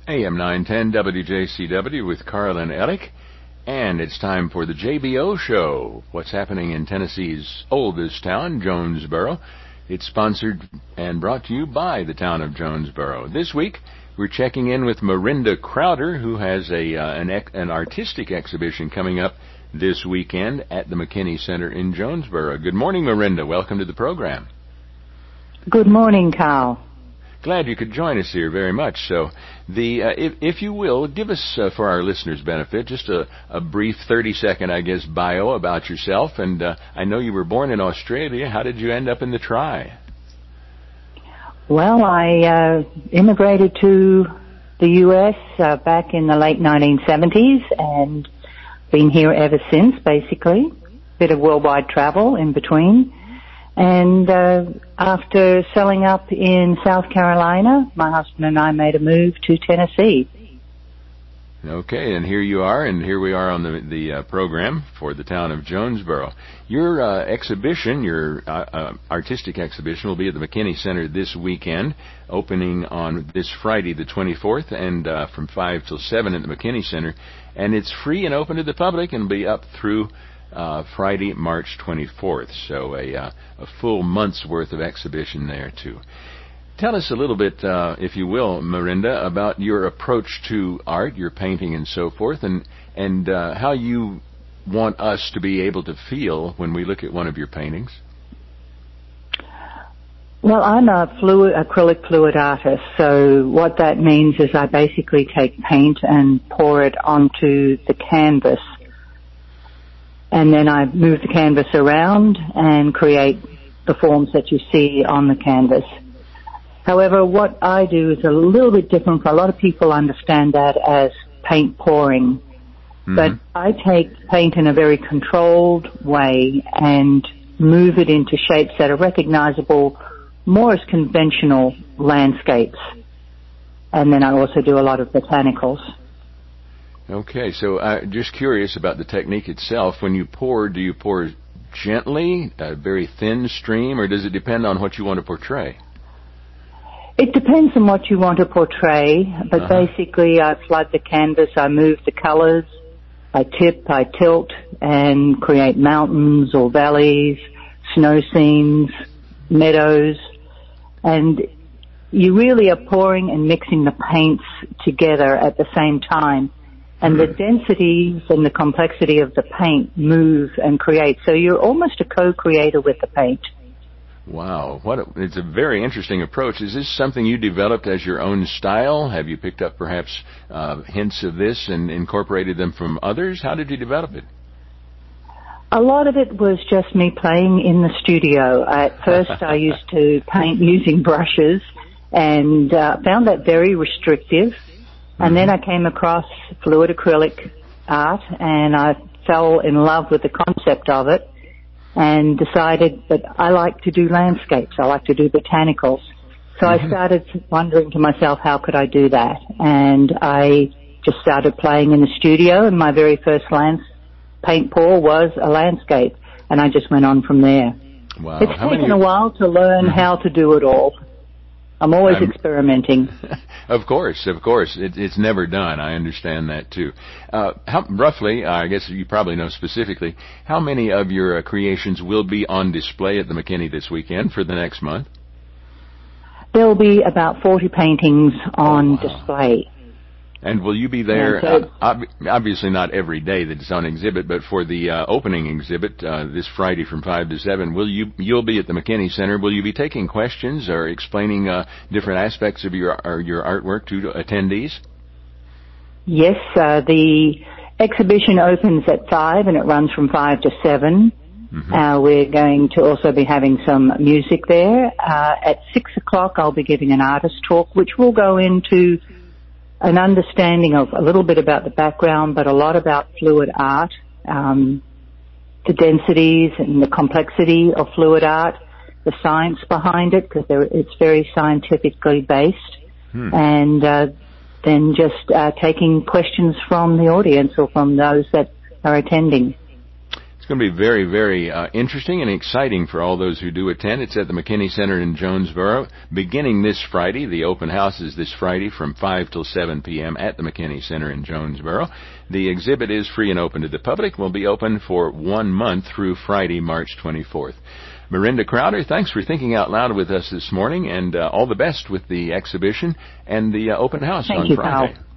AM 910 WJCW with Carlin Ellick. And it's time for the JBO Show. What's happening in Tennessee's oldest town, Jonesboro. It's sponsored and brought to you by the town of Jonesboro. This week, we're checking in with Marinda Crowder, who has an artistic exhibition coming up this weekend at the McKinney Center in Jonesboro. Good morning, Marinda. Welcome to the program. Good morning, Carl. Glad you could join us here very much. So, if you will, give us, for our listeners' benefit, just a brief 30-second, bio about yourself. And I know you were born in Australia. How did you end up in the Tri? Well, I immigrated to the U.S. Back in the late 1970s and been here ever since, basically. Bit of worldwide travel in between. And after selling up in South Carolina, my husband and I made a move to Tennessee. Okay, and here you are, and here we are on the program for the town of Jonesboro. Your exhibition, your artistic exhibition, will be at the McKinney Center this weekend, opening on this Friday the 24th, and from 5 till 7 at the McKinney Center. And it's free and open to the public and will be up through Friday, March 24th. So a full month's worth of exhibition there, too. Tell us a little bit, if you will, Marinda, about your approach to art, your painting and so forth, and how you want us to be able to feel when we look at one of your paintings. Well, I'm a acrylic fluid artist, so what that means is I basically take paint and pour it onto the canvas. And then I move the canvas around and create the forms that you see on the canvas. However, what I do is a little bit different. A lot of people understand that as paint pouring. Mm-hmm. But I take paint in a very controlled way and move it into shapes that are recognizable more as conventional landscapes. And then I also do a lot of botanicals. Okay, so just curious about the technique itself. When you pour, do you pour gently, a very thin stream, or does it depend on what you want to portray? It depends on what you want to portray, but basically I flood the canvas, I move the colors, I tip, I tilt, and create mountains or valleys, snow scenes, meadows, and you really are pouring and mixing the paints together at the same time. And the densities and the complexity of the paint move and create. So you're almost a co-creator with the paint. Wow. It's a very interesting approach. Is this something you developed as your own style? Have you picked up perhaps hints of this and incorporated them from others? How did you develop it? A lot of it was just me playing in the studio. At first I used to paint using brushes and found that very restrictive. And then I came across fluid acrylic art, and I fell in love with the concept of it and decided that I like to do landscapes. I like to do botanicals. So I started wondering to myself, how could I do that? And I just started playing in the studio, and my very first paint pour was a landscape, and I just went on from there. Wow. It's taken a while to learn how to do it all. I'm always experimenting. Of course. It's never done. I understand that, too. Roughly, I guess you probably know specifically, how many of your creations will be on display at the McKinney this weekend for the next month? There'll be about 40 paintings on display. And will you be there, obviously not every day that it's on exhibit, but for the opening exhibit this Friday from 5 to 7, you'll be at the McKinney Center. Will you be taking questions or explaining different aspects of your artwork to attendees? Yes, the exhibition opens at 5 and it runs from 5 to 7. We're going to also be having some music there. At 6 o'clock I'll be giving an artist talk, which will go into an understanding of a little bit about the background, but a lot about fluid art, the densities and the complexity of fluid art, the science behind it, because it's very scientifically based, and then just taking questions from the audience or from those that are attending. It's going to be very, very interesting and exciting for all those who do attend. It's at the McKinney Center in Jonesboro, beginning this Friday. The open house is this Friday from 5 till 7 p.m. at the McKinney Center in Jonesboro. The exhibit is free and open to the public. Will be open for 1 month through Friday, March 24th. Miranda Crowder, thanks for thinking out loud with us this morning, and all the best with the exhibition and the open house on Friday. Thank you, Carl.